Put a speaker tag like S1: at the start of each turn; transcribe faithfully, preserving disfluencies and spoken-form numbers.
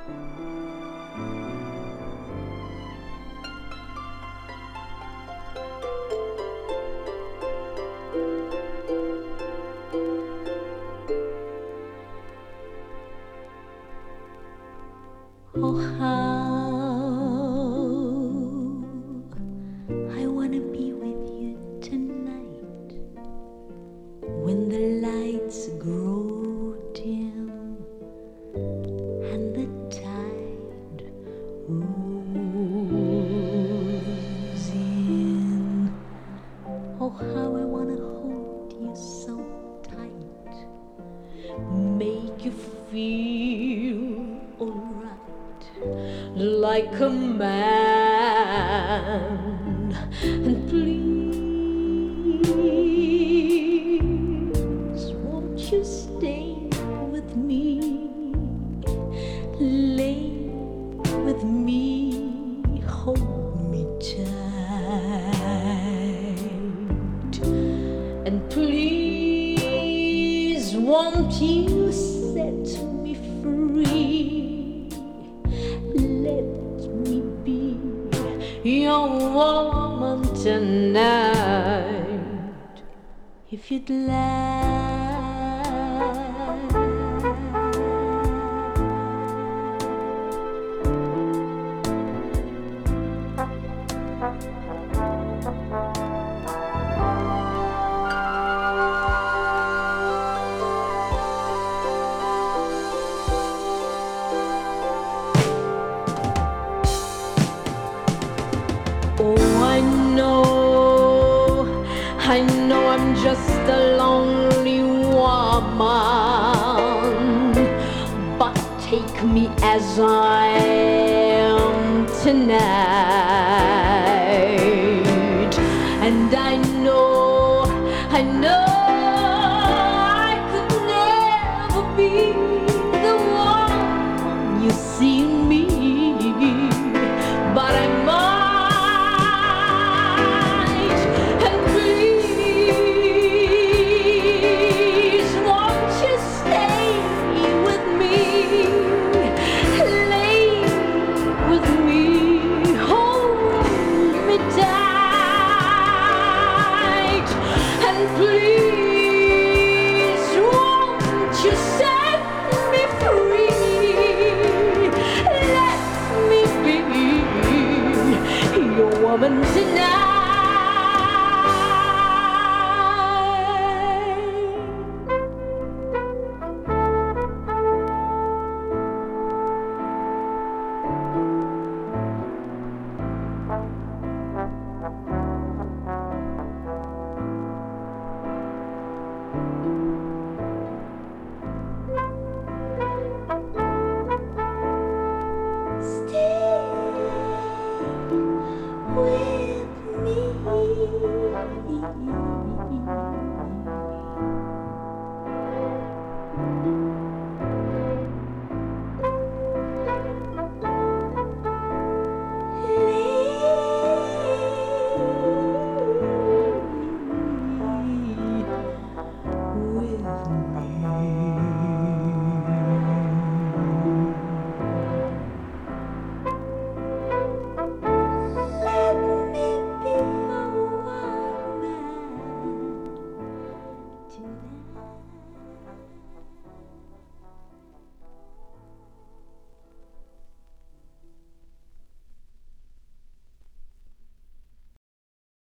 S1: Oh, how I wanna be with you tonight when the lights grow dim and the tide rolls in. Oh, how I wanna hold you so tight, make you feel alright, like a man. And please, won't you stay with me, lay with me, hold me tight. And please, won't you set me free, let me be your woman tonight, if you'd like. Oh, I know, I know I'm just a lonely woman, but take me as I am tonight. And I know, I know